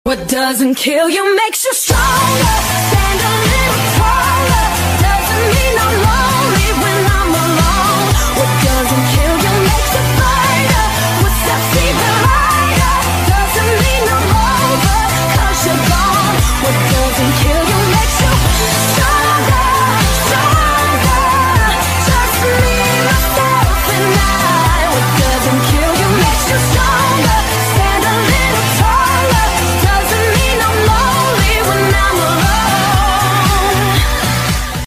What doesn't kill you makes you stronger. Stand a little